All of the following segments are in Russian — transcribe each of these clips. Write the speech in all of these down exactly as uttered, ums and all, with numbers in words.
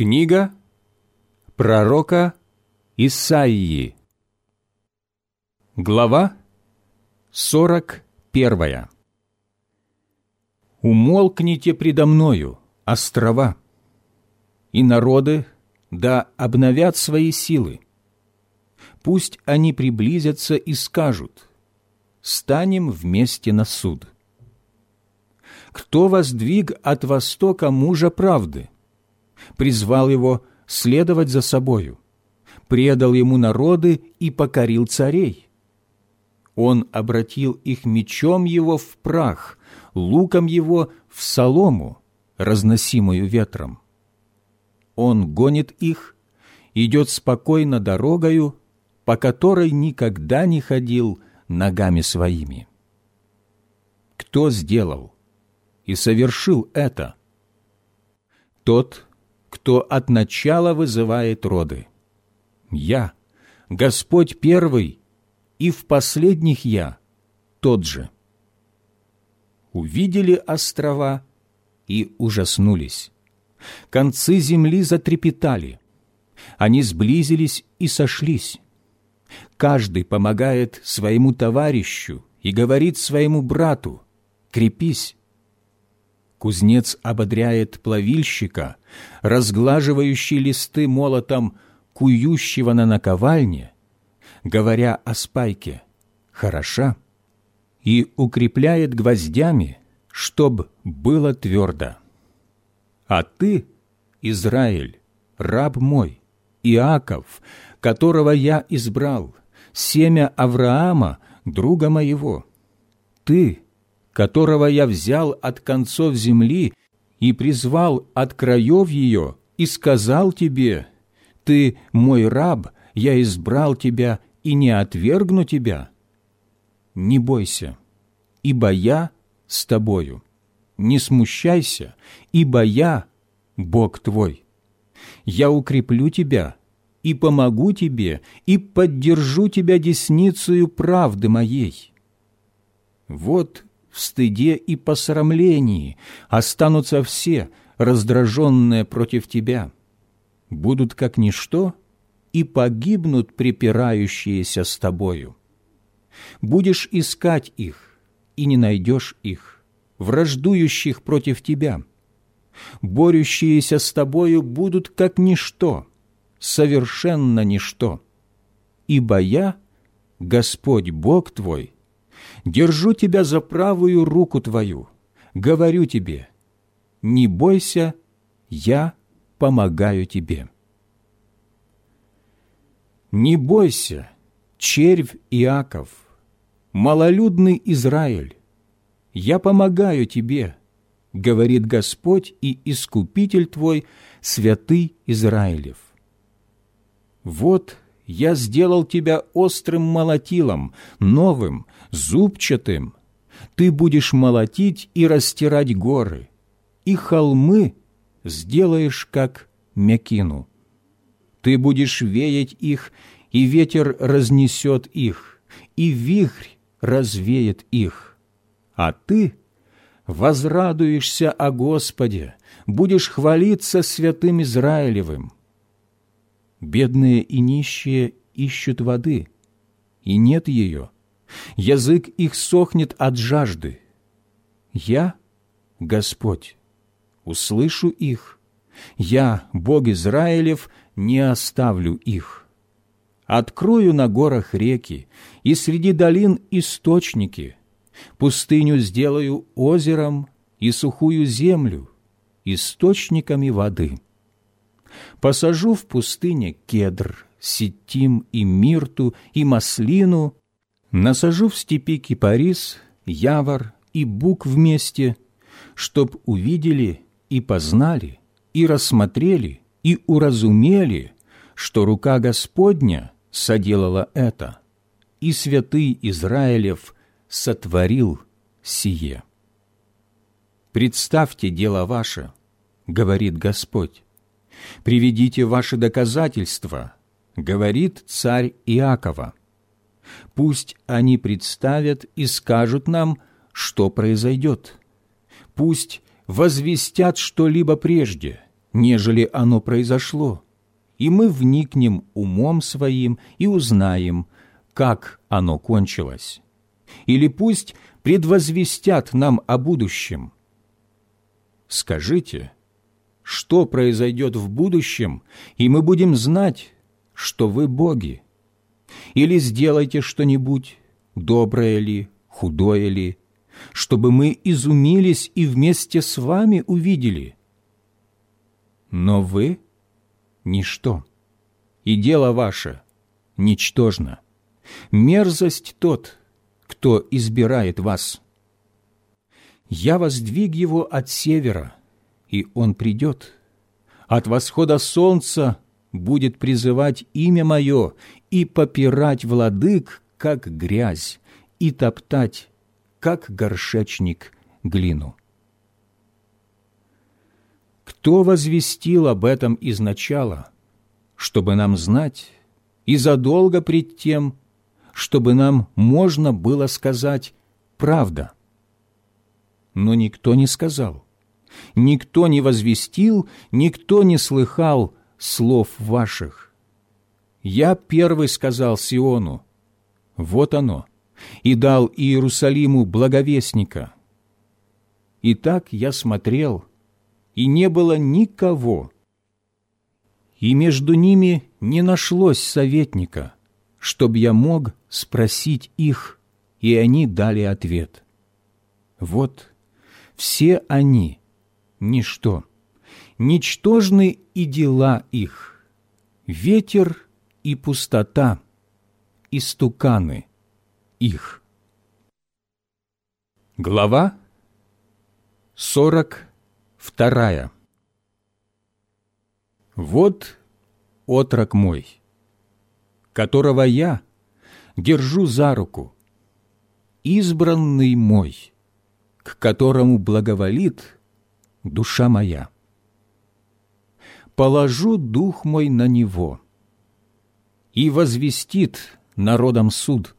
Книга пророка Исаии. Глава сорок первая. «Умолкните предо мною, острова, и народы да обновят свои силы. Пусть они приблизятся и скажут: станем вместе на суд. Кто воздвиг от востока мужа правды, призвал его следовать за собою, предал ему народы и покорил царей? Он обратил их мечом его в прах, луком его в солому, разносимую ветром. Он гонит их, идет спокойно дорогою, по которой никогда не ходил ногами своими. Кто сделал и совершил это? Тот, кто от начала вызывает роды. Я, Господь первый, и в последних я тот же. Увидели острова и ужаснулись. Концы земли затрепетали. Они сблизились и сошлись. Каждый помогает своему товарищу и говорит своему брату: крепись. Кузнец ободряет плавильщика, разглаживающий листы молотом кующего на наковальне, говоря о спайке: хороша, и укрепляет гвоздями, чтоб было твердо. А ты, Израиль, раб мой, Иаков, которого я избрал, семя Авраама, друга моего, ты, которого я взял от концов земли и призвал от краев ее, и сказал тебе: ты мой раб, я избрал тебя и не отвергну тебя. Не бойся, ибо я с тобою. Не смущайся, ибо я Бог твой. Я укреплю тебя и помогу тебе, и поддержу тебя десницею правды моей. Вот в стыде и посрамлении останутся все, раздраженные против тебя. Будут как ничто, и погибнут препирающиеся с тобою. Будешь искать их, и не найдешь их, враждующих против тебя. Борющиеся с тобою будут как ничто, совершенно ничто. Ибо я, Господь Бог твой, держу тебя за правую руку твою, говорю тебе: не бойся, я помогаю тебе. Не бойся, червь Иаков, малолюдный Израиль, я помогаю тебе, говорит Господь и Искупитель твой, святый Израилев. Вот я сделал тебя острым молотилом, новым, зубчатым. Ты будешь молотить и растирать горы, и холмы сделаешь, как мякину. Ты будешь веять их, и ветер разнесет их, и вихрь развеет их. А ты возрадуешься о Господе, будешь хвалиться святым Израилевым. Бедные и нищие ищут воды, и нет ее. Язык их сохнет от жажды. Я, Господь, услышу их. Я, Бог Израилев, не оставлю их. Открою на горах реки, и среди долин источники. Пустыню сделаю озером, и сухую землю источниками воды. Посажу в пустыне кедр, ситим и мирту, и маслину, насажу в степи кипарис, явор и бук вместе, чтоб увидели и познали, и рассмотрели, и уразумели, что рука Господня соделала это, и святый Израилев сотворил сие. «Представьте дело ваше, — говорит Господь, — приведите ваши доказательства, — говорит царь Иакова. Пусть они представят и скажут нам, что произойдет. Пусть возвестят что-либо прежде, нежели оно произошло, и мы вникнем умом своим и узнаем, как оно кончилось. Или пусть предвозвестят нам о будущем. Скажите, что произойдет в будущем, и мы будем знать, что вы боги. Или сделайте что-нибудь, доброе ли, худое ли, чтобы мы изумились и вместе с вами увидели. Но вы — ничто, и дело ваше ничтожно. Мерзость тот, кто избирает вас. Я воздвиг его от севера, и он придет. От восхода солнца будет призывать имя мое и попирать владык, как грязь, и топтать, как горшечник, глину. Кто возвестил об этом изначала, чтобы нам знать, и задолго пред тем, чтобы нам можно было сказать «правда»? Но никто не сказал, никто не возвестил, никто не слыхал слов ваших. Я первый сказал Сиону: вот оно, и дал Иерусалиму благовестника. Итак, я смотрел, и не было никого, и между ними не нашлось советника, чтоб я мог спросить их, и они дали ответ. Вот все они — ничто, ничтожны и дела их, ветер и пустота, истуканы их. Глава сорок вторая. Вот отрок мой, которого я держу за руку, избранный мой, к которому благоволит душа моя. Положу дух мой на него, и возвестит народам суд.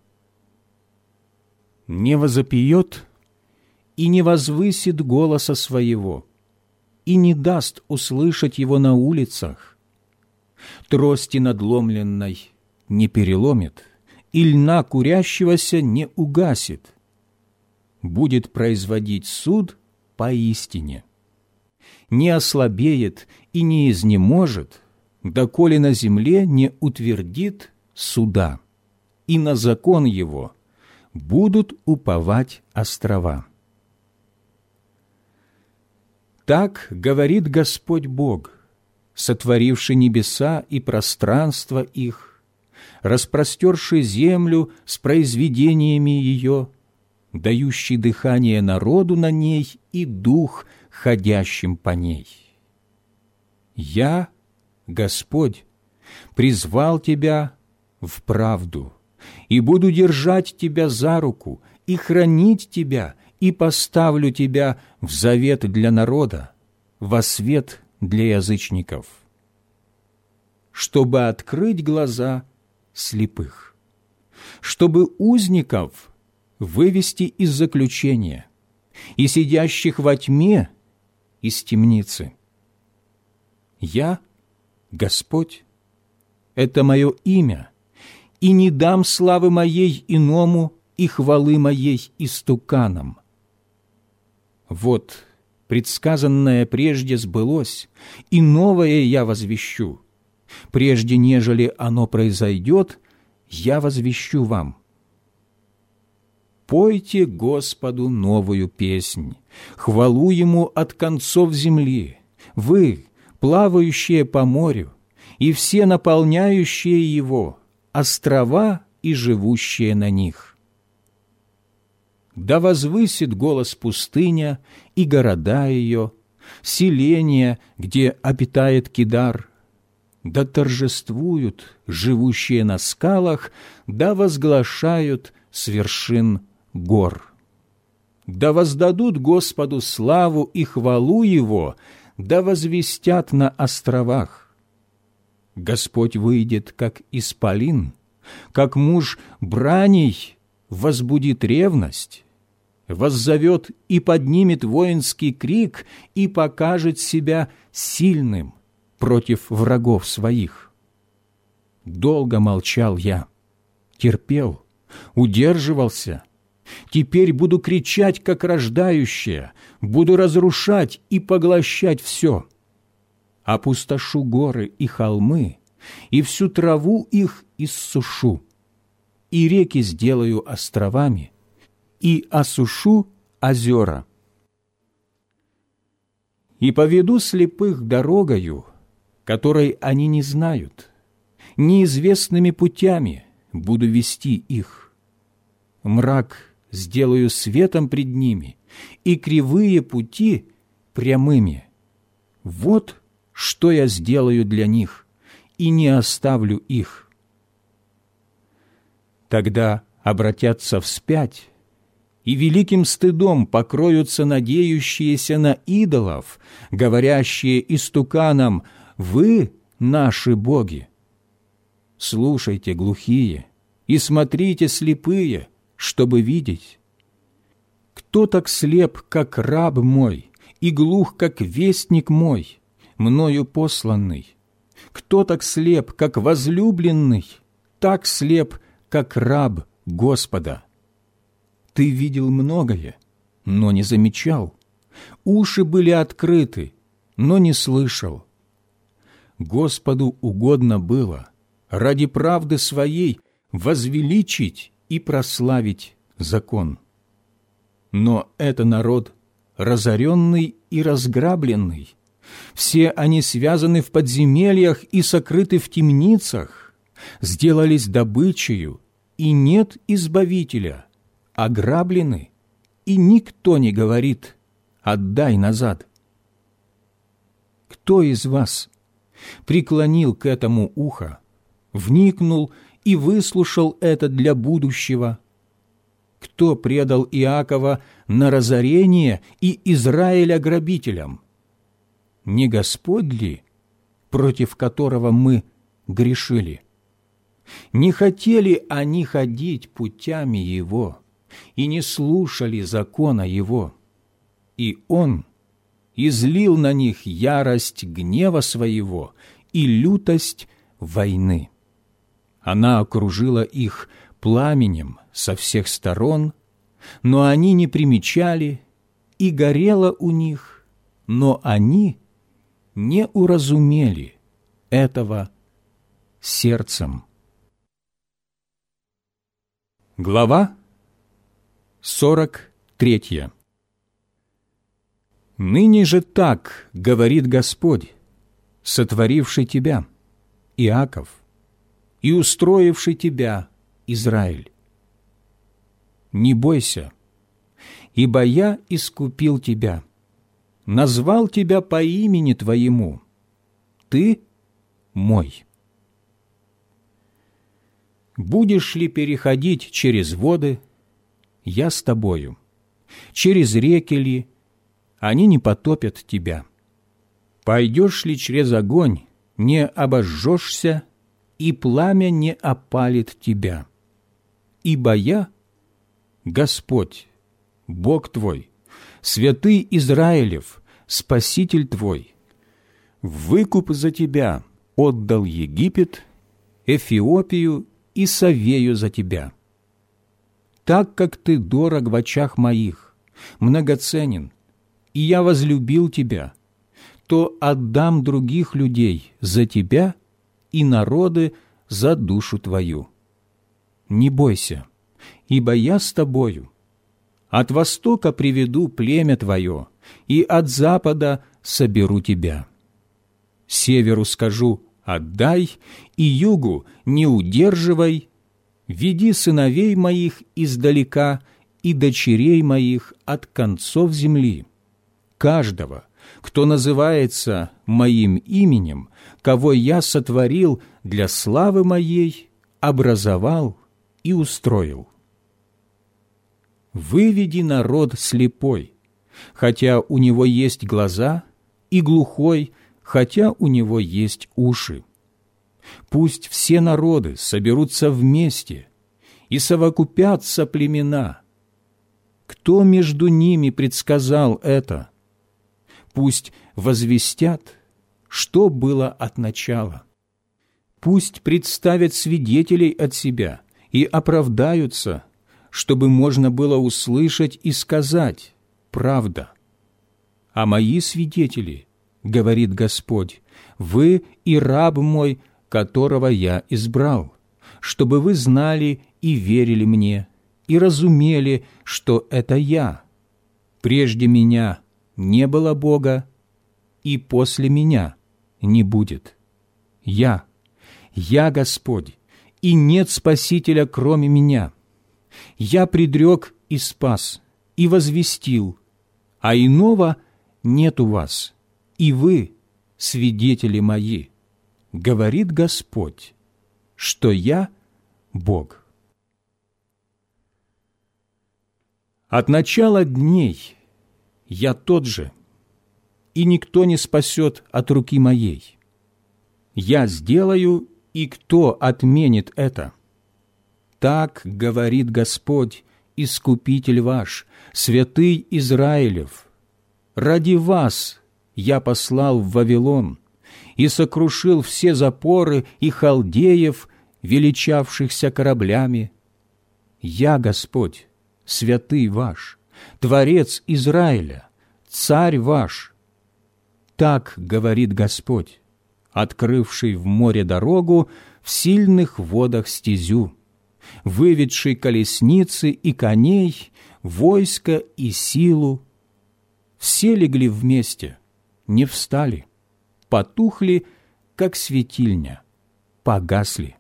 Не возопьет и не возвысит голоса своего, и не даст услышать его на улицах. Трости надломленной не переломит, и льна курящегося не угасит. Будет производить суд поистине. Не ослабеет и не изнеможет, доколе на земле не утвердит суда, и на закон его будут уповать острова. Так говорит Господь Бог, сотворивший небеса и пространство их, распростерший землю с произведениями ее, дающий дыхание народу на ней и дух ходящим по ней. Я, Господь, призвал тебя в правду, и буду держать тебя за руку, и хранить тебя, и поставлю тебя в завет для народа, во свет для язычников, чтобы открыть глаза слепых, чтобы узников вывести из заключения и сидящих во тьме из темницы. Я, Господь, это мое имя, и не дам славы моей иному и хвалы моей истуканам. Вот предсказанное прежде сбылось, и новое я возвещу. Прежде нежели оно произойдет, я возвещу вам. Пойте Господу новую песнь, хвалу Ему от концов земли, вы, плавающие по морю, и все наполняющие его, острова и живущие на них. Да возвысит голос пустыня и города ее, селения, где обитает Кедар, да торжествуют живущие на скалах, да возглашают с вершин гор. Да воздадут Господу славу и хвалу Его, да возвестят на островах. Господь выйдет, как исполин, как муж браней возбудит ревность, воззовет и поднимет воинский крик и покажет себя сильным против врагов своих. Долго молчал я, терпел, удерживался. Теперь буду кричать, как рождающая, буду разрушать и поглощать все. Опустошу горы и холмы, и всю траву их иссушу, и реки сделаю островами, и осушу озера. И поведу слепых дорогою, которой они не знают, неизвестными путями буду вести их. Мрак сделаю светом пред ними, и кривые пути прямыми. Вот что я сделаю для них, и не оставлю их. Тогда обратятся вспять, и великим стыдом покроются надеющиеся на идолов, говорящие истуканам: «Вы наши боги». Слушайте, глухие, и смотрите, слепые, чтобы видеть. Кто так слеп, как раб мой, и глух, как вестник мой, мною посланный? Кто так слеп, как возлюбленный, так слеп, как раб Господа? Ты видел многое, но не замечал. Уши были открыты, но не слышал. Господу угодно было ради правды своей возвеличить и прославить закон. Но это народ разоренный и разграбленный. Все они связаны в подземельях и сокрыты в темницах, сделались добычею, и нет избавителя, ограблены, и никто не говорит: «Отдай назад». Кто из вас преклонил к этому ухо, вникнул и выслушал это для будущего? Кто предал Иакова на разорение и Израиля грабителям? Не Господь ли, против которого мы грешили? Не хотели они ходить путями Его и не слушали закона Его, и Он излил на них ярость гнева Своего и лютость войны. Она окружила их пламенем со всех сторон, но они не примечали, и горело у них, но они не уразумели этого сердцем. Глава сорок третья. «Ныне же так говорит Господь, сотворивший тебя, Иаков, и устроивший тебя, Израиль. Не бойся, ибо я искупил тебя, назвал тебя по имени твоему, ты мой. Будешь ли переходить через воды, я с тобою, через реки ли, они не потопят тебя. Пойдешь ли через огонь, не обожжешься, и пламя не опалит тебя. Ибо я, Господь, Бог твой, святый Израилев, Спаситель твой, выкуп за тебя отдал Египет, Эфиопию и Савею за тебя. Так как ты дорог в очах моих, многоценен, и я возлюбил тебя, то отдам других людей за тебя и народы за душу твою. Не бойся, ибо я с тобою. От востока приведу племя твое, и от запада соберу тебя. Северу скажу: отдай, и югу не удерживай. Веди сыновей моих издалека и дочерей моих от концов земли. Каждого, кто называется моим именем, кого я сотворил для славы моей, образовал и устроил. Выведи народ слепой, хотя у него есть глаза, и глухой, хотя у него есть уши. Пусть все народы соберутся вместе и совокупятся племена. кто между ними предсказал это? Пусть возвестят, что было от начала. Пусть представят свидетелей от себя и оправдаются, чтобы можно было услышать и сказать: правда. А мои свидетели, говорит Господь, вы и раб мой, которого я избрал, чтобы вы знали и верили мне, и разумели, что это я. Прежде меня не было Бога, и после меня не будет. Я, я Господь, и нет Спасителя, кроме меня. Я предрек и спас, и возвестил, а иного нет у вас, и вы свидетели мои, говорит Господь, что я Бог. От начала дней я тот же, и никто не спасет от руки моей. Я сделаю, и кто отменит это? Так говорит Господь, Искупитель ваш, Святый Израилев. Ради вас я послал в Вавилон и сокрушил все запоры и халдеев, величавшихся кораблями. Я Господь, Святый ваш, Творец Израиля, Царь ваш. Так говорит Господь, открывший в море дорогу, в сильных водах стезю, выведший колесницы и коней, войско и силу. Все легли вместе, не встали, потухли, как светильня, погасли.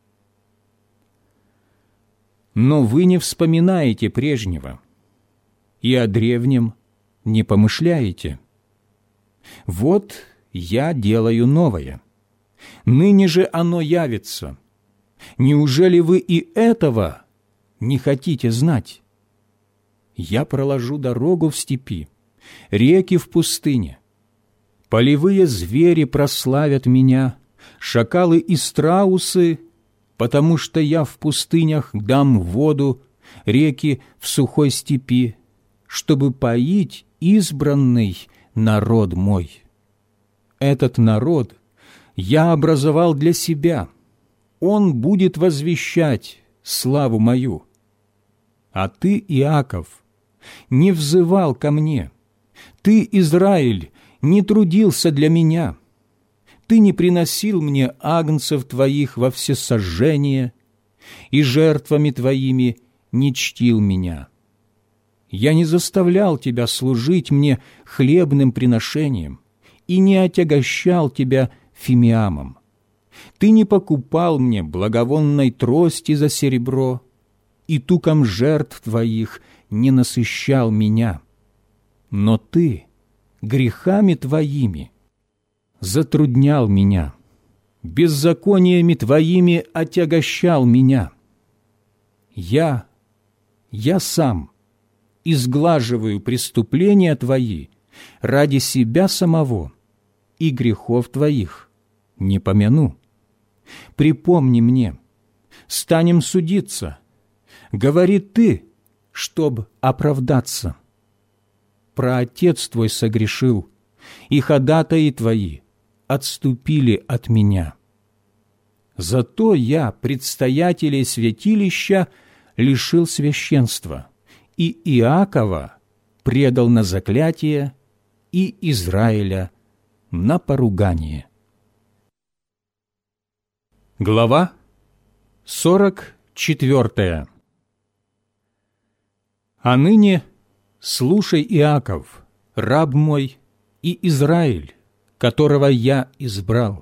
Но вы не вспоминаете прежнего, и о древнем не помышляете. Вот я делаю новое, ныне же оно явится. Неужели вы и этого не хотите знать? Я проложу дорогу в степи, реки в пустыне. Полевые звери прославят меня, шакалы и страусы, потому что я в пустынях дам воду, реки в сухой степи, чтобы поить избранный народ мой. Этот народ я образовал для себя, он будет возвещать славу мою. А ты, Иаков, не взывал ко мне, ты, Израиль, не трудился для меня, ты не приносил мне агнцев твоих во всесожжение, и жертвами твоими не чтил меня. Я не заставлял тебя служить мне хлебным приношением и не отягощал тебя фимиамом. Ты не покупал мне благовонной трости за серебро, и туком жертв твоих не насыщал меня. Но ты грехами твоими затруднял меня, беззакониями твоими отягощал меня. Я, я сам изглаживаю преступления твои ради себя самого, и грехов твоих не помяну. Припомни мне, станем судиться, говори ты, чтоб оправдаться. Праотец твой согрешил, и ходатаи твои отступили от меня. Зато я предстоятелей святилища лишил священства, и Иакова предал на заклятие, и Израиля на поругание. Глава сорок четвертая. А ныне слушай, Иаков, раб мой, и Израиль, которого я избрал.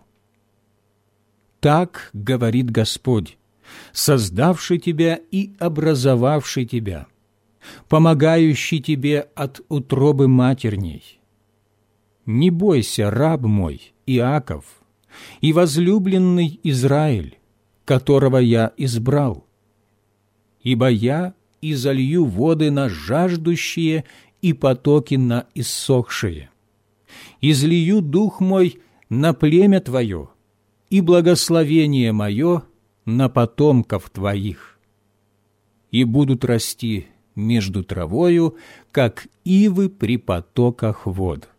Так говорит Господь, создавший тебя и образовавший тебя, помогающий тебе от утробы матерней. Не бойся, раб мой, Иаков, и возлюбленный Израиль, которого я избрал, ибо я изолью воды на жаждущие и потоки на иссохшие. Излию дух мой на племя твое, и благословение мое на потомков твоих. И будут расти между травою, как ивы при потоках вод.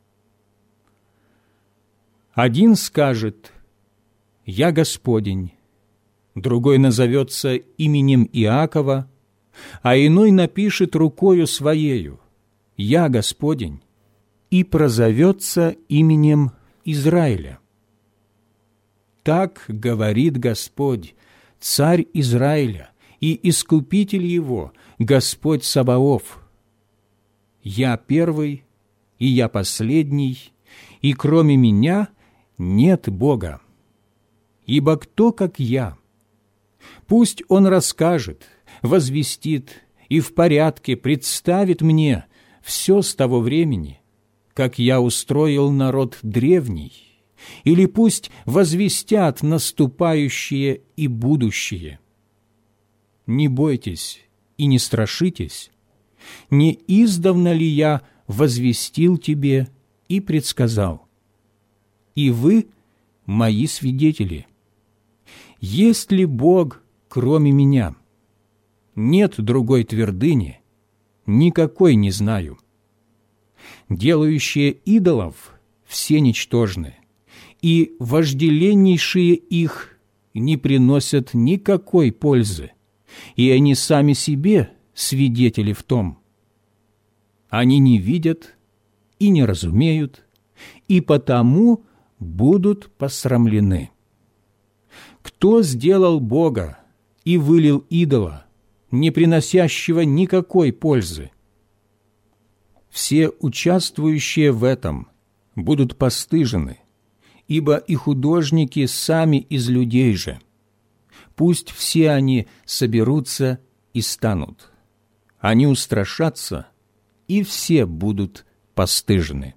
Один скажет: «Я Господень», другой назовется именем Иакова, а иной напишет рукою своею: «Я Господень», и прозовется именем Израиля. Так говорит Господь, Царь Израиля и Искупитель его, Господь Саваоф: «Я первый, и я последний, и кроме меня нет Бога. Ибо кто, как я? Пусть он расскажет, возвестит и в порядке представит мне все с того времени, как я устроил народ древний, или пусть возвестят наступающее и будущее. Не бойтесь и не страшитесь, не издавна ли я возвестил тебе и предсказал? И вы мои свидетели. Есть ли Бог, кроме меня? Нет другой твердыни, никакой не знаю. Делающие идолов все ничтожны, и вожделеннейшие их не приносят никакой пользы, и они сами себе свидетели в том. Они не видят и не разумеют, и потому будут посрамлены. Кто сделал Бога и вылил идола, не приносящего никакой пользы? Все участвующие в этом будут постыжены, ибо и художники сами из людей же. Пусть все они соберутся и станут. Они устрашатся, и все будут постыжены.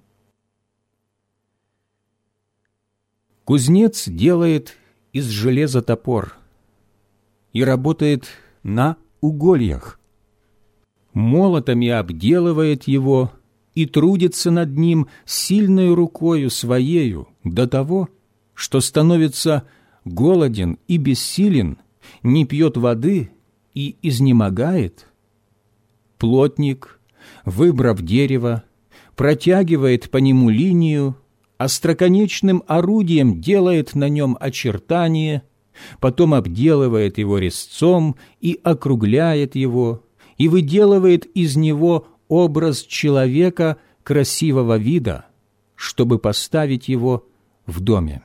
Кузнец делает из железа топор и работает на угольях. Молотами обделывает его и трудится над ним сильной рукою своею до того, что становится голоден и бессилен, не пьет воды и изнемогает. Плотник, выбрав дерево, протягивает по нему линию, остроконечным орудием делает на нем очертание, потом обделывает его резцом и округляет его, и выделывает из него образ человека красивого вида, чтобы поставить его в доме.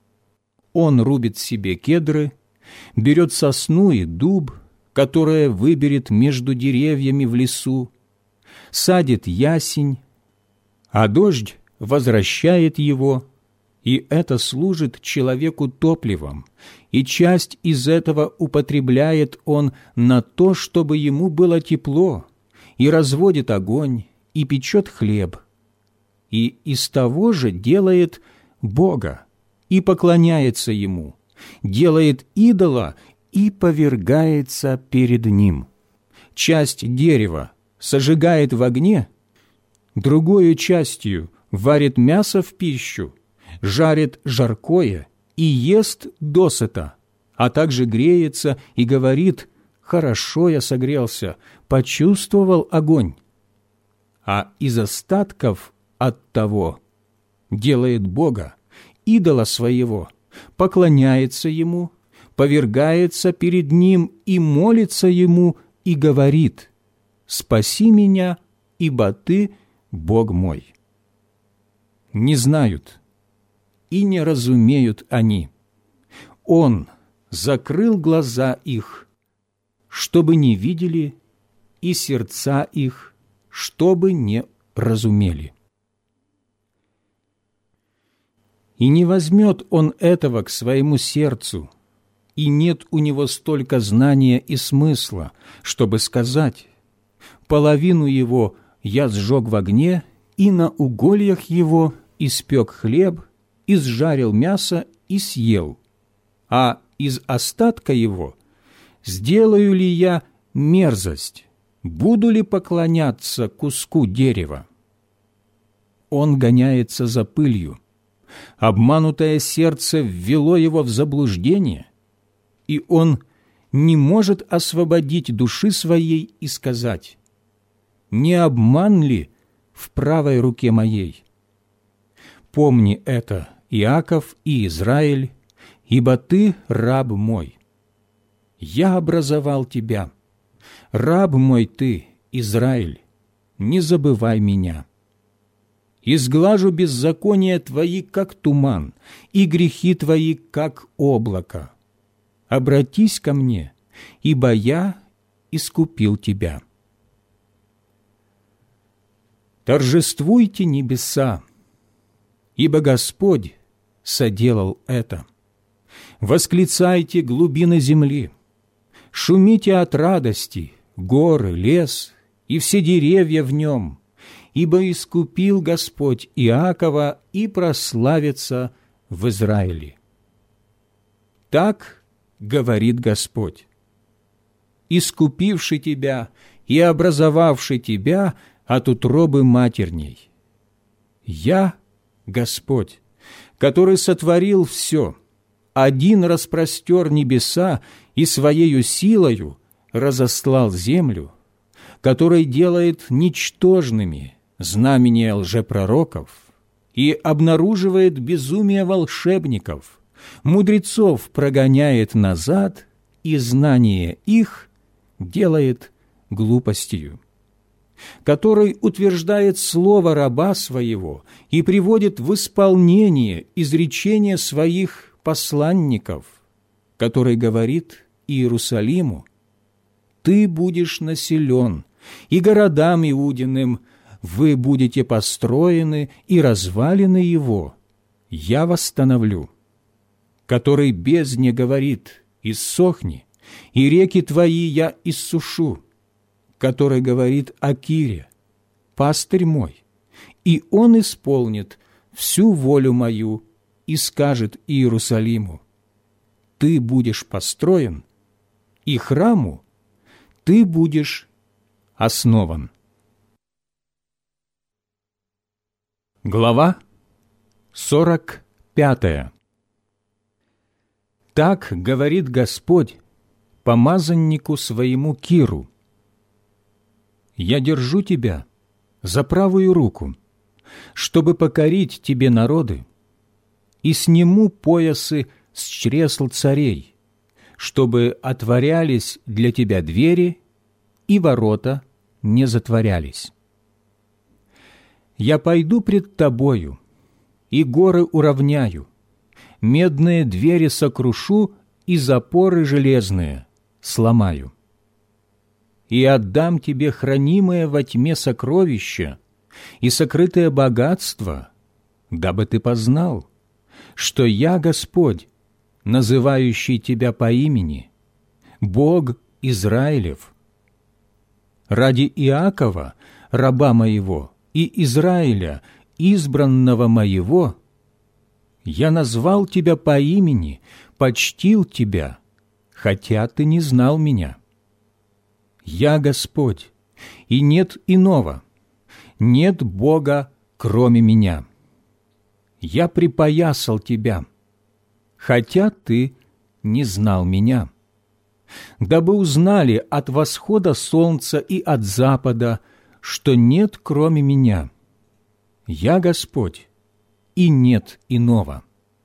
Он рубит себе кедры, берет сосну и дуб, которое выберет между деревьями в лесу, садит ясень, а дождь возвращает его, и это служит человеку топливом, и часть из этого употребляет он на то, чтобы ему было тепло, и разводит огонь, и печет хлеб, и из того же делает Бога, и поклоняется Ему, делает идола и повергается перед Ним. Часть дерева сожигает в огне, другою частью варит мясо в пищу, жарит жаркое и ест досыта, а также греется и говорит: «Хорошо я согрелся, почувствовал огонь». А из остатков от того делает Бога, идола своего, поклоняется Ему, повергается перед Ним и молится Ему и говорит: «Спаси меня, ибо Ты Бог мой». Не знают и не разумеют они. Он закрыл глаза их, чтобы не видели, и сердца их, чтобы не разумели. И не возьмет он этого к своему сердцу, и нет у него столько знания и смысла, чтобы сказать: половину его я сжег в огне, и на угольях его испек хлеб, изжарил мясо и съел, а из остатка его сделаю ли я мерзость, буду ли поклоняться куску дерева? Он гоняется за пылью, обманутое сердце ввело его в заблуждение, и он не может освободить души своей и сказать: «Не обман ли в правой руке моей?» Помни это, Иаков и Израиль, ибо ты раб мой. Я образовал тебя. Раб мой ты, Израиль, не забывай меня. Изглажу беззакония твои, как туман, и грехи твои, как облако. Обратись ко мне, ибо я искупил тебя. Торжествуйте небеса, ибо Господь соделал это. Восклицайте глубины земли, шумите от радости, горы, лес и все деревья в нем, ибо искупил Господь Иакова и прославится в Израиле. Так говорит Господь: искупивший тебя и образовавший тебя от утробы матерней. Я Господь, который сотворил все, один распростер небеса и своею силою разослал землю, который делает ничтожными знамения лжепророков и обнаруживает безумие волшебников, мудрецов прогоняет назад, и знание их делает глупостью, который утверждает слово раба своего и приводит в исполнение изречения своих посланников, который говорит Иерусалиму: «Ты будешь населен, и городам Иудиным вы будете построены, и развалины его я восстановлю», который бездне говорит: «Иссохни, и реки твои я иссушу», который говорит о Кире: «Пастырь мой», и он исполнит всю волю мою и скажет Иерусалиму: «Ты будешь построен, и храму ты будешь основан». Глава сорок пятая. Так говорит Господь помазаннику своему Киру: «Я держу тебя за правую руку, чтобы покорить тебе народы, и сниму поясы с чресл царей, чтобы отворялись для тебя двери, и ворота не затворялись. Я пойду пред тобою, и горы уравняю, медные двери сокрушу, и запоры железные сломаю. И отдам тебе хранимое во тьме сокровища и сокрытое богатство, дабы ты познал, что я Господь, называющий тебя по имени, Бог Израилев. Ради Иакова, раба моего, и Израиля, избранного моего, я назвал тебя по имени, почтил тебя, хотя ты не знал меня. Я Господь, и нет иного, нет Бога, кроме меня. Я припоясал тебя, хотя ты не знал меня, дабы узнали от восхода солнца и от запада, что нет кроме меня. Я Господь, и нет иного.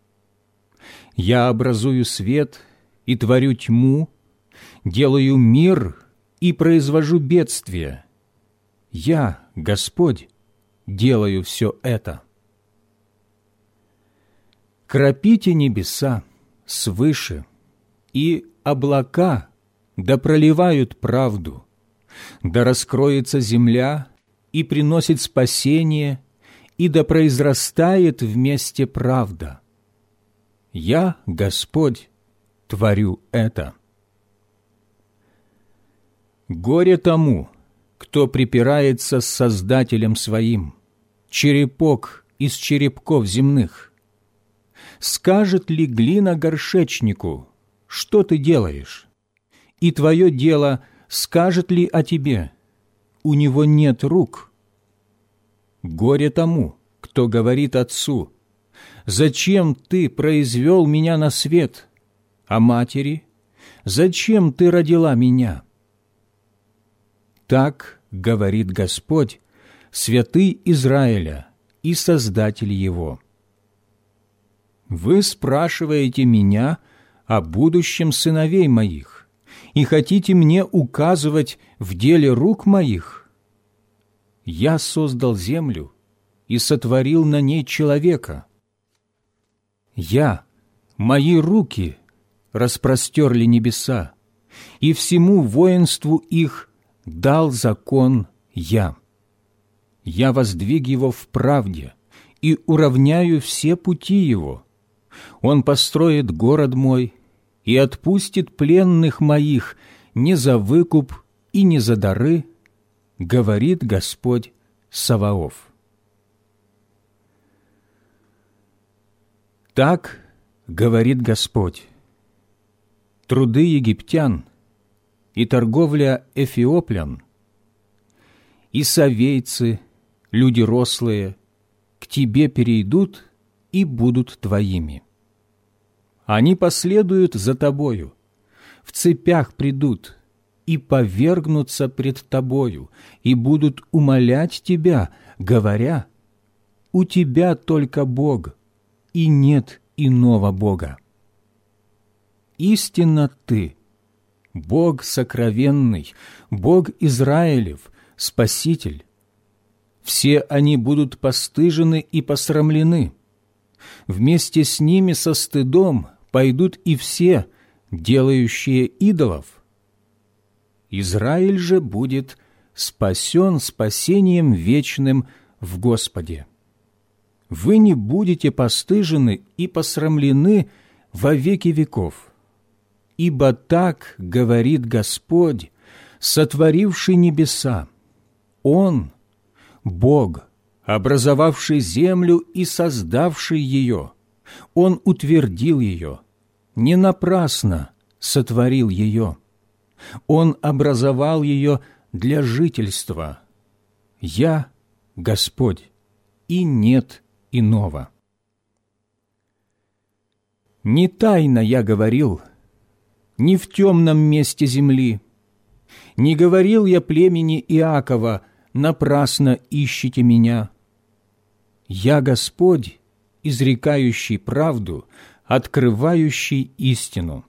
Я образую свет и творю тьму, делаю мир и произвожу бедствие. Я, Господь, делаю все это. Кропите небеса свыше, и облака да проливают правду, да раскроется земля и приносит спасение, и да произрастает вместе правда. Я, Господь, творю это. Горе тому, кто припирается с Создателем своим, черепок из черепков земных. Скажет ли глина горшечнику: что ты делаешь? И твое дело скажет ли о тебе: у него нет рук? Горе тому, кто говорит отцу: зачем ты произвел меня на свет? А матери: зачем ты родила меня?» Так говорит Господь, Святый Израиля и Создатель его. «Вы спрашиваете меня о будущем сыновей моих и хотите мне указывать в деле рук моих? Я создал землю и сотворил на ней человека. Я, мои руки распростерли небеса, и всему воинству их дал закон я. Я воздвиг его в правде и уравняю все пути его. Он построит город мой и отпустит пленных моих не за выкуп и не за дары, говорит Господь Саваоф». Так говорит Господь: труды египтян и торговля эфиоплян, и савейцы, люди рослые, к тебе перейдут и будут твоими. Они последуют за тобою, в цепях придут и повергнутся пред тобою, и будут умолять тебя, говоря: у тебя только Бог, и нет иного Бога. Истинно ты, Бог сокровенный, Бог Израилев, Спаситель. Все они будут постыжены и посрамлены. Вместе с ними со стыдом пойдут и все, делающие идолов. Израиль же будет спасен спасением вечным в Господе. Вы не будете постыжены и посрамлены во веки веков. Ибо так говорит Господь, сотворивший небеса. Он – Бог, образовавший землю и создавший ее. Он утвердил ее, не напрасно сотворил ее. Он образовал ее для жительства. Я – Господь, и нет иного. Не тайно я говорил, не в темном месте земли. Не говорил я племени Иакова: напрасно ищете меня. Я Господь, изрекающий правду, открывающий истину.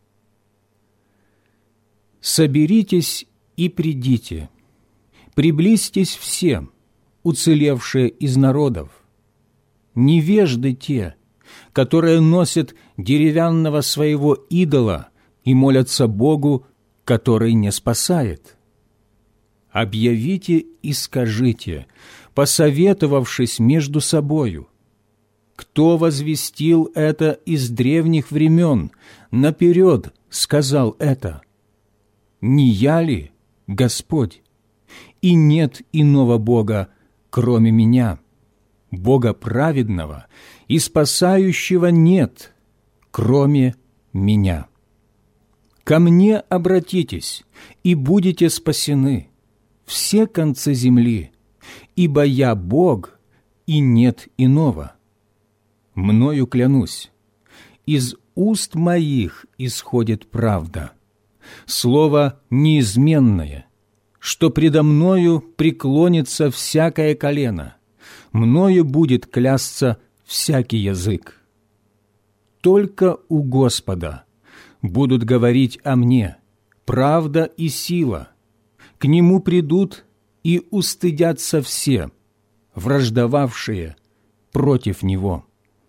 Соберитесь и придите, приблизьтесь все, уцелевшие из народов, невежды те, которые носят деревянного своего идола и молятся Богу, который не спасает. Объявите и скажите, посоветовавшись между собою: кто возвестил это из древних времен, наперед сказал это? Не я ли, Господь? И нет иного Бога, кроме меня, Бога праведного и спасающего нет, кроме меня. Ко мне обратитесь, и будете спасены, все концы земли, ибо я Бог, и нет иного. Мною клянусь, из уст моих исходит правда, слово неизменное, что предо мною преклонится всякое колено, мною будет клясться всякий язык. Только у Господа будут говорить о мне правда и сила, к Нему придут и устыдятся все, враждовавшие против Него.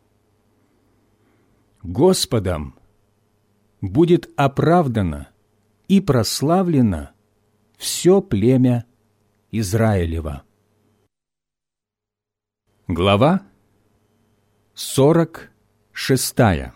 Господом будет оправдано и прославлено все племя Израилева. Глава сорок шестая.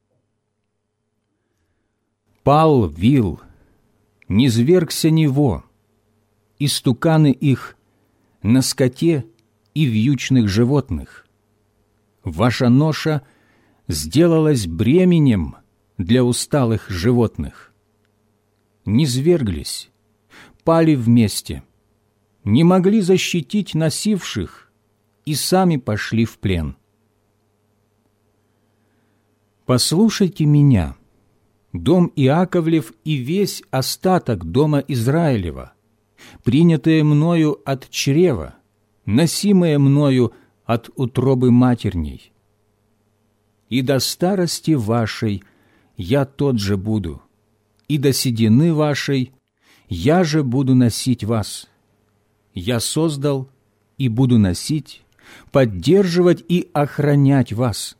Пал вил, низвергся Нево, истуканы их на скоте и вьючных животных. Ваша ноша сделалась бременем для усталых животных. Низверглись, пали вместе, не могли защитить носивших и сами пошли в плен. Послушайте меня, дом Иаковлев и весь остаток дома Израилева, принятые мною от чрева, носимые мною от утробы матерней. И до старости вашей я тот же буду, и до седины вашей я же буду носить вас. Я создал и буду носить, поддерживать и охранять вас.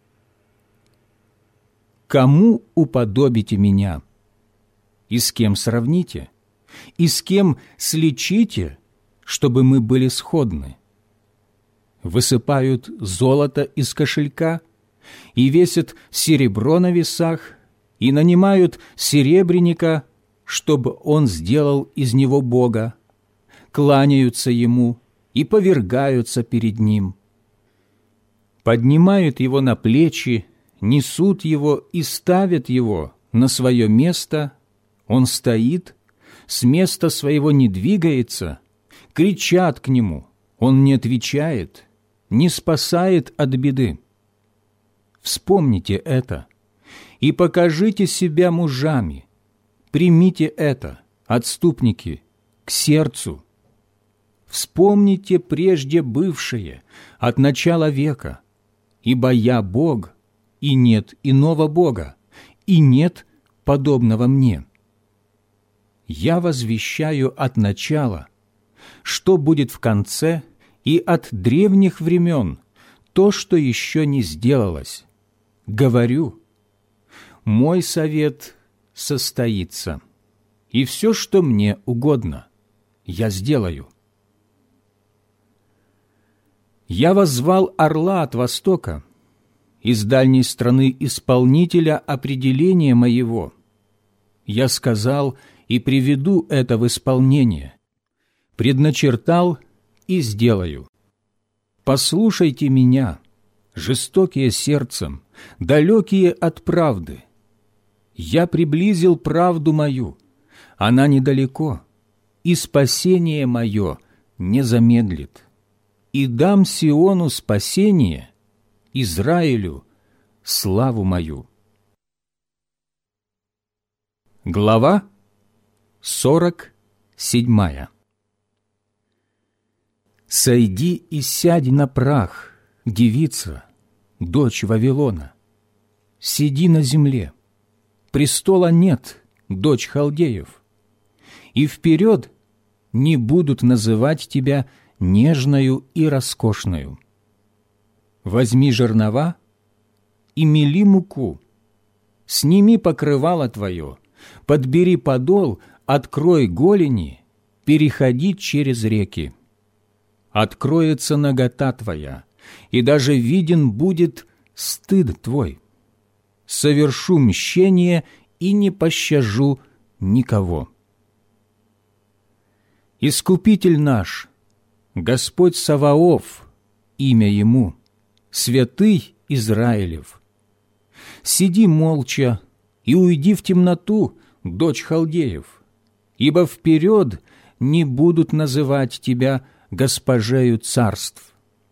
Кому уподобите меня? И с кем сравните? И с кем сличите, чтобы мы были сходны? Высыпают золото из кошелька и весят серебро на весах, и нанимают серебряника, чтобы он сделал из него Бога, кланяются ему и повергаются перед ним. Поднимают его на плечи, несут его и ставят его на свое место, он стоит, с места своего не двигается, кричат к нему, он не отвечает, не спасает от беды. Вспомните это и покажите себя мужами, примите это, отступники, к сердцу. Вспомните прежде бывшее от начала века, ибо я Бог, и нет иного Бога, и нет подобного мне. Я возвещаю от начала, что будет в конце, и от древних времен то, что еще не сделалось. Говорю, мой совет состоится, и все, что мне угодно, я сделаю. Я воззвал орла от востока, из дальней страны исполнителя определения моего. Я сказал и приведу это в исполнение, предначертал и сделаю. Послушайте меня, жестокие сердцем, далекие от правды. Я приблизил правду мою, она недалеко, и спасение мое не замедлит. И дам Сиону спасение, Израилю славу мою. Глава сорок седьмая. «Сойди и сядь на прах, девица, дочь Вавилона. Сиди на земле, престола нет, дочь халдеев. И вперед не будут называть тебя нежною и роскошною. Возьми жернова и мели муку, сними покрывало твое, подбери подол, открой голени, переходи через реки. Откроется нагота твоя, и даже виден будет стыд твой. Совершу мщение и не пощажу никого. Искупитель наш, Господь Саваоф, имя Ему, Святый Израилев. Сиди молча и уйди в темноту, дочь халдеев, ибо вперед не будут называть тебя госпожею царств.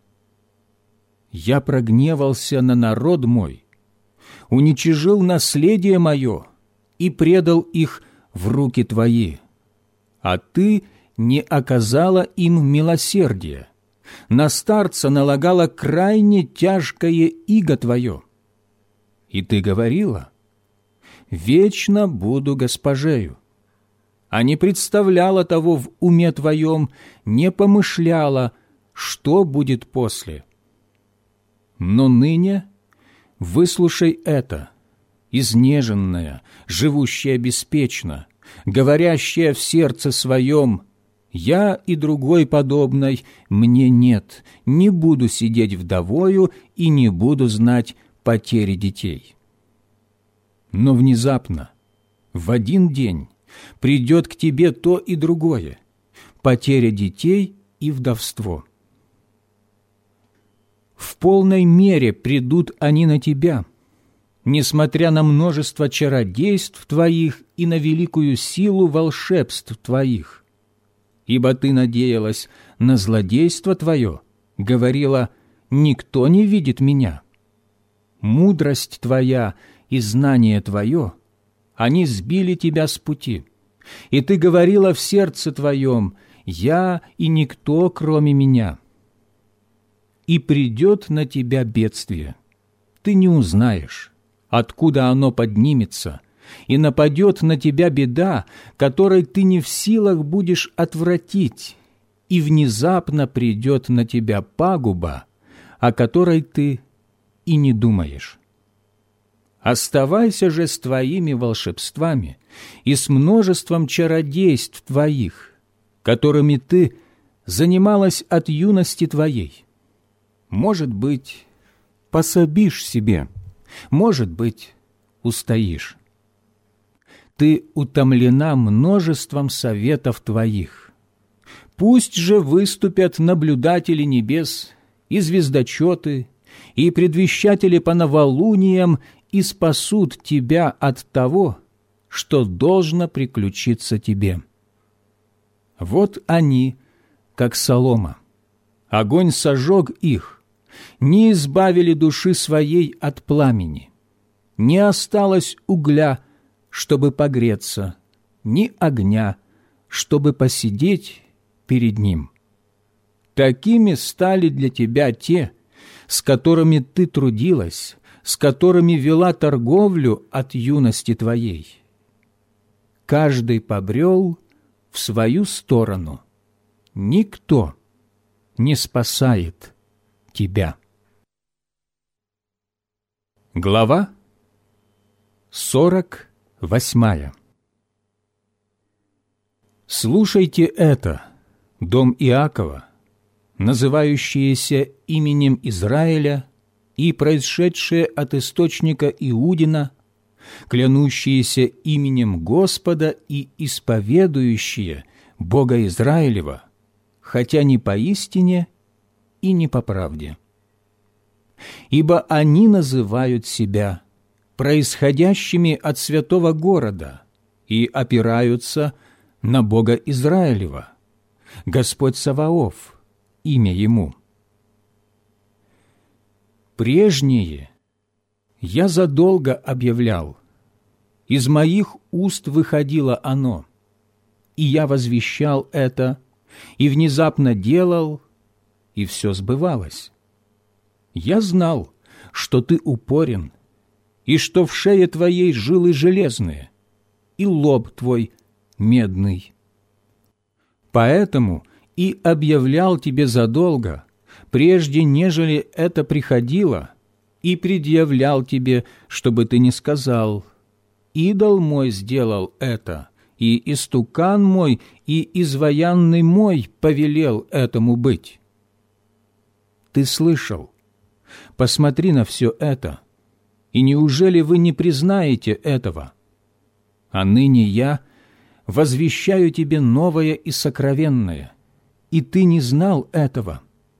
Я прогневался на народ мой, уничижил наследие мое и предал их в руки твои, а ты не оказала им милосердия, на старца налагала крайне тяжкое иго твое. И ты говорила, вечно буду госпожею, а не представляла того в уме твоем, не помышляла, что будет после. Но ныне выслушай это, изнеженная, живущая беспечно, говорящая в сердце своем, «Я и другой подобной мне нет, не буду сидеть вдовою и не буду знать потери детей». Но внезапно, в один день, придет к тебе то и другое, потеря детей и вдовство. В полной мере придут они на тебя, несмотря на множество чародейств твоих и на великую силу волшебств твоих. Ибо ты надеялась на злодейство твое, говорила, никто не видит меня. Мудрость твоя и знание твое они сбили тебя с пути, и ты говорила в сердце твоем: «Я и никто, кроме меня». И придет на тебя бедствие, ты не узнаешь, откуда оно поднимется, и нападет на тебя беда, которой ты не в силах будешь отвратить, и внезапно придет на тебя пагуба, о которой ты и не думаешь. Оставайся же с твоими волшебствами и с множеством чародейств твоих, которыми ты занималась от юности твоей. Может быть, пособишь себе, может быть, устоишь. Ты утомлена множеством советов твоих. Пусть же выступят наблюдатели небес и звездочеты, и предвещатели по новолуниям, и спасут тебя от того, что должно приключиться тебе. Вот они, как солома. Огонь сожег их, не избавили души своей от пламени. Не осталось угля, чтобы погреться, ни огня, чтобы посидеть перед ним. Такими стали для тебя те, с которыми ты трудилась, с которыми вела торговлю от юности твоей. Каждый побрел в свою сторону. Никто не спасает тебя. Глава сорок восьмая. Слушайте это, дом Иакова, называющиеся именем Израиля и происшедшие от источника Иудина, клянущиеся именем Господа и исповедующие Бога Израилева, хотя не поистине и не по правде. Ибо они называют себя происходящими от святого города и опираются на Бога Израилева, Господь Саваоф, имя Ему. Прежнее я задолго объявлял, из моих уст выходило оно, и я возвещал это, и внезапно делал, и все сбывалось. Я знал, что ты упорен, и что в шее твоей жилы железные, и лоб твой медный. Поэтому и объявлял тебе задолго, прежде нежели это приходило, и предъявлял тебе, чтобы ты не сказал: «Идол мой сделал это, и истукан мой, и изваянный мой повелел этому быть». Ты слышал, посмотри на все это, и неужели вы не признаете этого? А ныне я возвещаю тебе новое и сокровенное, и ты не знал этого.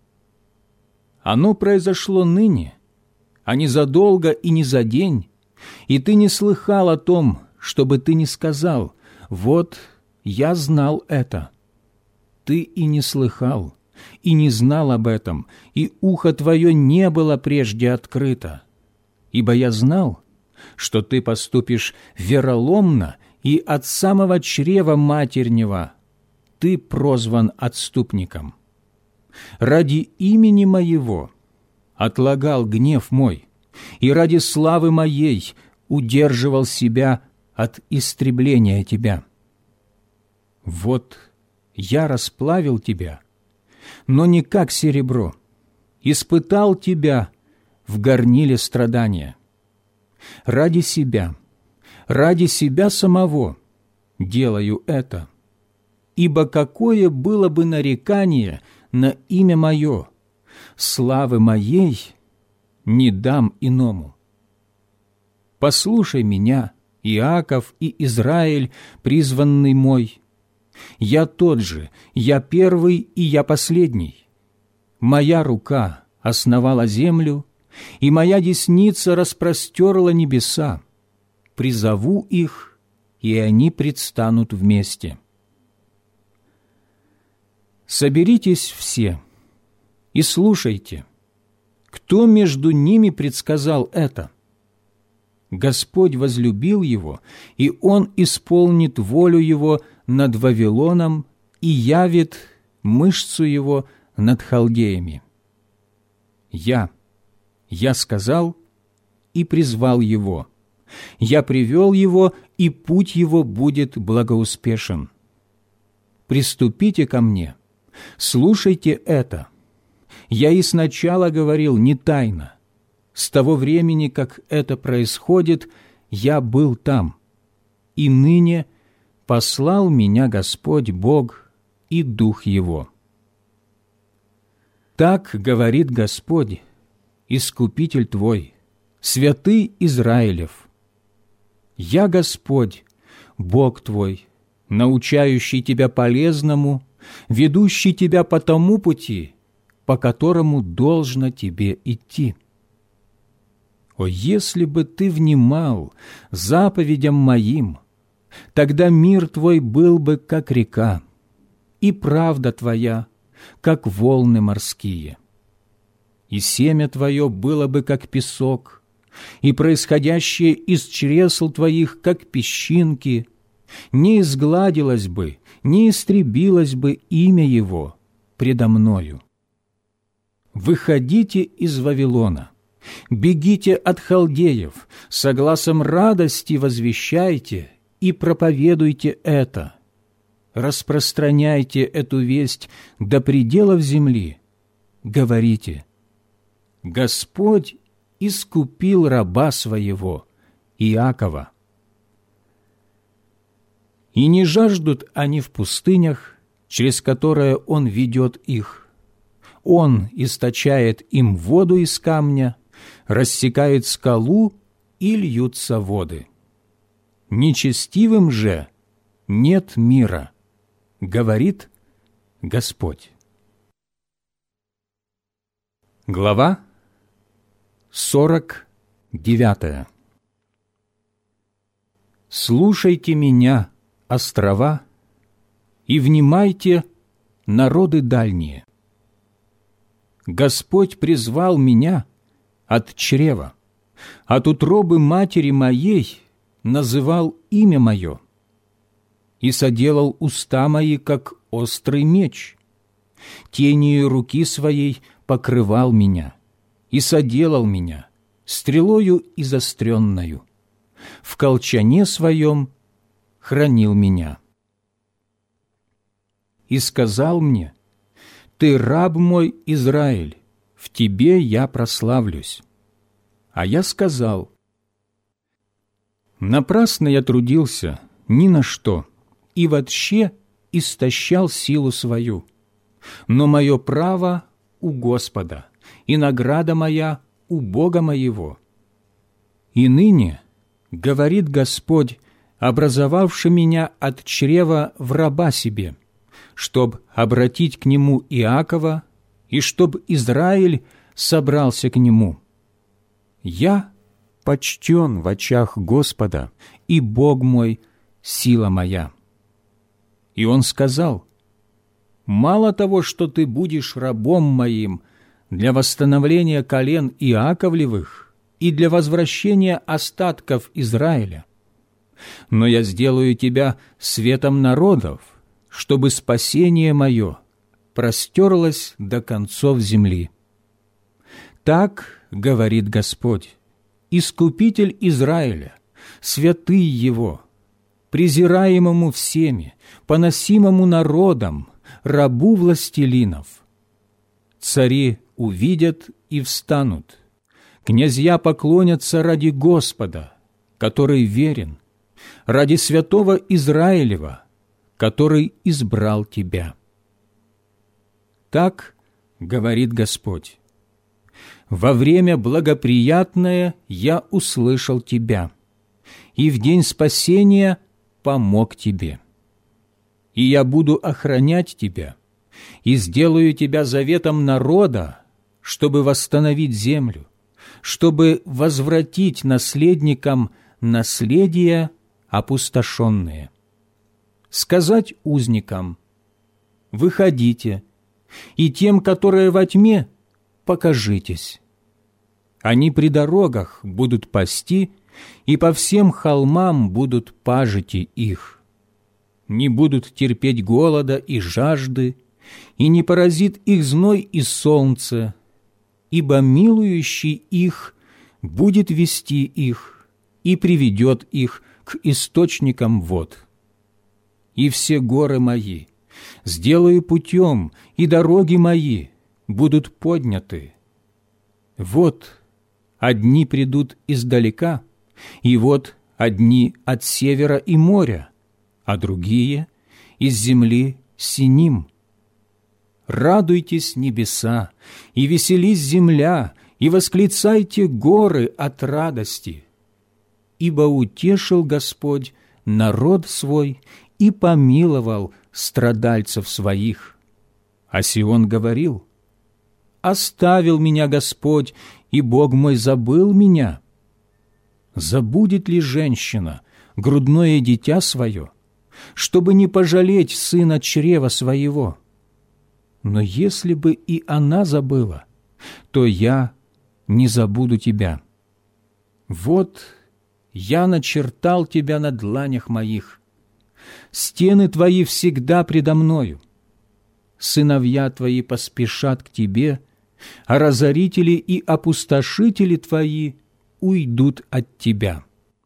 Оно произошло ныне, а не задолго и не за день, и ты не слыхал о том, чтобы ты не сказал: «Вот, я знал это». Ты и не слыхал, и не знал об этом, и ухо твое не было прежде открыто. Ибо я знал, что ты поступишь вероломно, и от самого чрева матернего ты прозван отступником. Ради имени моего отлагал гнев мой, и ради славы моей удерживал себя от истребления тебя. Вот я расплавил тебя, но не как серебро, испытал тебя в горниле страдания. Ради себя, ради себя самого делаю это, ибо какое было бы нарекание на имя мое, славы моей не дам иному. Послушай меня, Иаков и Израиль, призванный мой. Я тот же, я первый и я последний. Моя рука основала землю, и моя десница распростерла небеса. Призову их, и они предстанут вместе. Соберитесь все и слушайте, кто между ними предсказал это. Господь возлюбил его, и Он исполнит волю его над Вавилоном и явит мышцу его над халдеями. Я, я сказал и призвал его, я привел его, и путь его будет благоуспешен. Приступите ко мне, слушайте это. Я и сначала говорил не тайно. С того времени, как это происходит, я был там, и ныне послал меня Господь Бог и Дух Его. Так говорит Господь, Искупитель твой, Святый Израилев. Я Господь, Бог твой, научающий тебя полезному, ведущий тебя по тому пути, по которому должно тебе идти. О, если бы ты внимал заповедям моим, тогда мир твой был бы, как река, и правда твоя, как волны морские. И семя твое было бы, как песок, и происходящее из чресл твоих, как песчинки, не изгладилось бы, не истребилось бы имя его предо мною. Выходите из Вавилона, бегите от халдеев, со гласом радости возвещайте и проповедуйте это. Распространяйте эту весть до пределов земли. Говорите: Господь искупил раба своего, Иакова. И не жаждут они в пустынях, через которые Он ведет их. Он источает им воду из камня, рассекает скалу, и льются воды. Нечестивым же нет мира, говорит Господь. Глава сорок девятая. Слушайте меня, острова, и внимайте, народы дальние. Господь призвал меня от чрева, от утробы матери моей называл имя мое и соделал уста мои, как острый меч. Тенью руки своей покрывал меня и соделал меня стрелою изостренною. В колчане своем хранил меня. И сказал мне: «Ты раб мой, Израиль, в тебе я прославлюсь». А я сказал: «Напрасно я трудился ни на что, и вообще истощал силу свою. Но мое право у Господа, и награда моя у Бога моего. И ныне, говорит Господь, образовавший меня от чрева в раба себе, чтоб обратить к нему Иакова, и чтоб Израиль собрался к нему. Я почтен в очах Господа, и Бог мой — сила моя». И он сказал: «Мало того, что ты будешь рабом моим для восстановления колен Иаковлевых и для возвращения остатков Израиля, но я сделаю тебя светом народов, чтобы спасение мое простерлось до концов земли. Так говорит Господь, Искупитель Израиля, святый его, презираемому всеми, поносимому народом, рабу властелинов. Цари увидят и встанут, князья поклонятся ради Господа, который верен, ради святого Израилева, который избрал тебя. Так говорит Господь: во время благоприятное я услышал тебя, и в день спасения помог тебе. И я буду охранять тебя, и сделаю тебя заветом народа, чтобы восстановить землю, чтобы возвратить наследникам наследие опустошенное. Сказать узникам: выходите, и тем, которые во тьме, покажитесь. Они при дорогах будут пасти, и по всем холмам будут пажити их. Не будут терпеть голода и жажды, и не поразит их зной и солнце, ибо милующий их будет вести их и приведет их к источникам вод. И все горы мои сделаю путем, и дороги мои будут подняты. Вот одни придут издалека, и вот одни от севера и моря, а другие из земли синим. Радуйтесь, небеса, и веселись земля, и восклицайте горы от радости, ибо утешил Господь народ свой и помиловал страдальцев своих. А Сион говорил: «Оставил меня Господь, и Бог мой забыл меня». Забудет ли женщина грудное дитя свое, чтобы не пожалеть сына чрева своего? Но если бы и она забыла, то я не забуду тебя. Вот я начертал тебя на дланях моих. Стены твои всегда предо мною. Сыновья твои поспешат к тебе, а разорители и опустошители твои уйдут от тебя.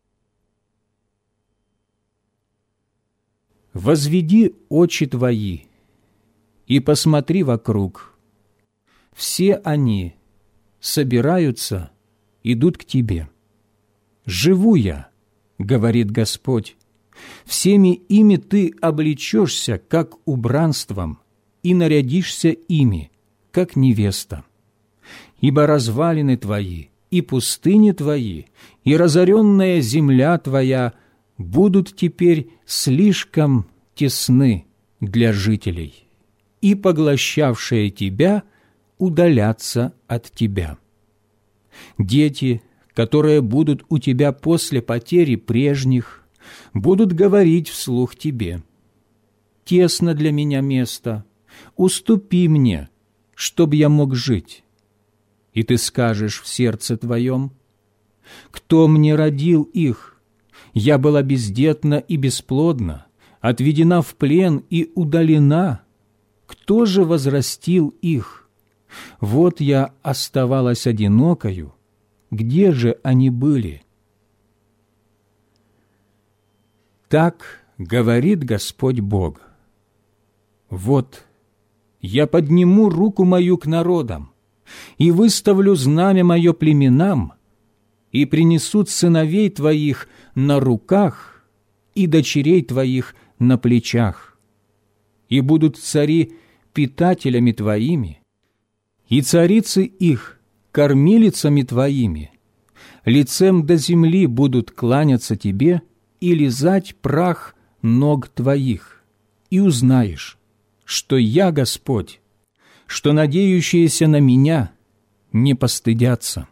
Возведи очи твои и посмотри вокруг. Все они собираются, идут к тебе. Живу я, говорит Господь, всеми ими ты облечешься, как убранством, и нарядишься ими, как невеста. Ибо развалины твои, и пустыни твои, и разоренная земля твоя будут теперь слишком тесны для жителей, и поглощавшие тебя удалятся от тебя. Дети, которые будут у тебя после потери прежних, будут говорить вслух тебе: «Тесно для меня место, уступи мне, чтоб я мог жить». И ты скажешь в сердце твоем: «Кто мне родил их? Я была бездетна и бесплодна, отведена в плен и удалена. Кто же возрастил их? Вот я оставалась одинокою. Где же они были?» Так говорит Господь Бог: «Вот я подниму руку мою к народам, и выставлю знамя мое племенам, и принесут сыновей твоих на руках и дочерей твоих на плечах, и будут цари питателями твоими, и царицы их кормилицами твоими, лицем до земли будут кланяться тебе и лизать прах ног твоих, и узнаешь, что я Господь, что надеющиеся на Меня не постыдятся.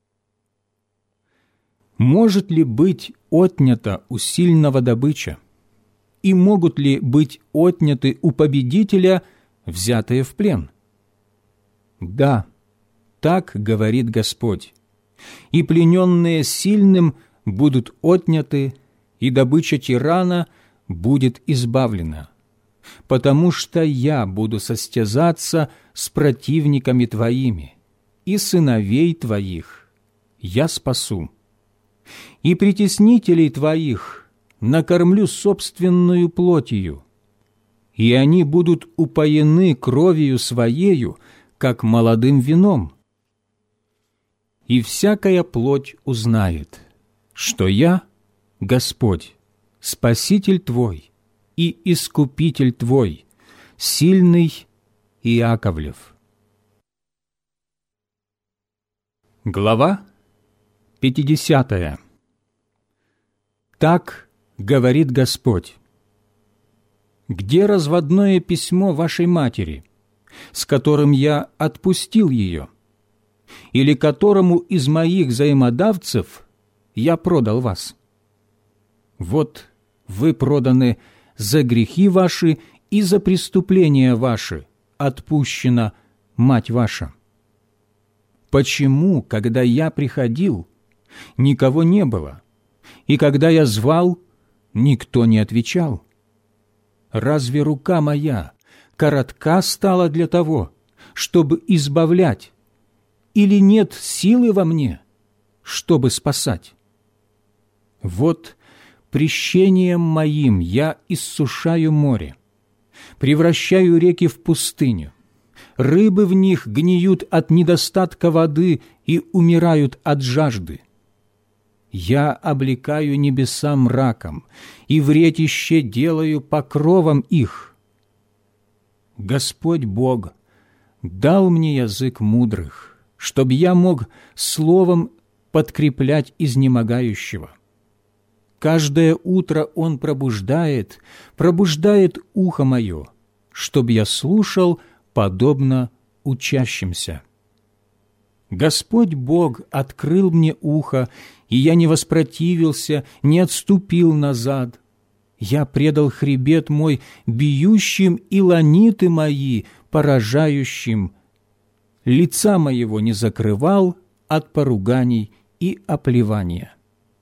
Может ли быть отнята у сильного добыча? И могут ли быть отняты у победителя, взятые в плен? Да, так говорит Господь. И плененные сильным будут отняты, и добыча тирана будет избавлена, потому что я буду состязаться с противниками твоими, и сыновей твоих я спасу. И притеснителей твоих накормлю собственную плотью, и они будут упоены кровью своею, как молодым вином. И всякая плоть узнает, что я Господь, Спаситель твой и Искупитель твой, сильный Иаковлев». Глава пятидесятая. Так говорит Господь: «Где разводное письмо вашей матери, с которым я отпустил ее, или которому из моих взаимодавцев я продал вас? Вот вы проданы за грехи ваши и за преступления ваши, отпущена мать ваша. Почему, когда я приходил, никого не было, и когда я звал, никто не отвечал. Разве рука моя коротка стала для того, чтобы избавлять, или нет силы во мне, чтобы спасать? Вот прещением моим я иссушаю море, превращаю реки в пустыню, рыбы в них гниют от недостатка воды и умирают от жажды. Я облекаю небеса мраком, и вретище делаю покровом их. Господь Бог дал мне язык мудрых, чтоб я мог словом подкреплять изнемогающего. Каждое утро Он пробуждает, пробуждает ухо мое, чтоб я слушал подобно учащимся. Господь Бог открыл мне ухо, и я не воспротивился, не отступил назад. Я предал хребет мой бьющим и ланиты мои поражающим. Лица моего не закрывал от поруганий и оплевания.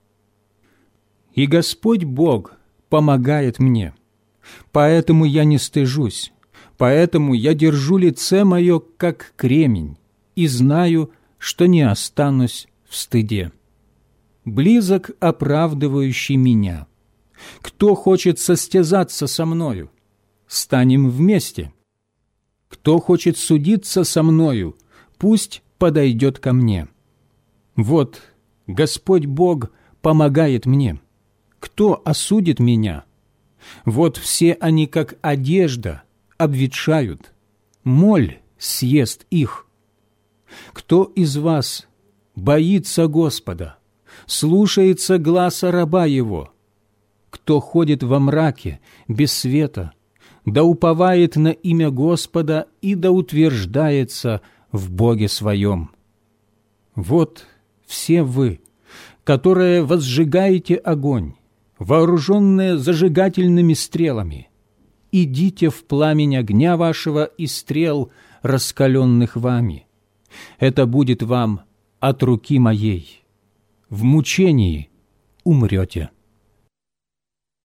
И Господь Бог помогает мне, поэтому я не стыжусь, поэтому я держу лице мое, как кремень, и знаю, что не останусь в стыде. Близок оправдывающий меня. Кто хочет состязаться со мною? Станем вместе. Кто хочет судиться со мною? Пусть подойдет ко мне. Вот Господь Бог помогает мне. Кто осудит меня? Вот все они, как одежда, обветшают. Моль съест их. Кто из вас боится Господа, слушается гласа раба Его? Кто ходит во мраке, без света, да уповает на имя Господа и да утверждается в Боге своем? Вот все вы, которые возжигаете огонь, вооруженные зажигательными стрелами, идите в пламень огня вашего и стрел, раскаленных вами. Это будет вам от руки моей. В мучении умрете.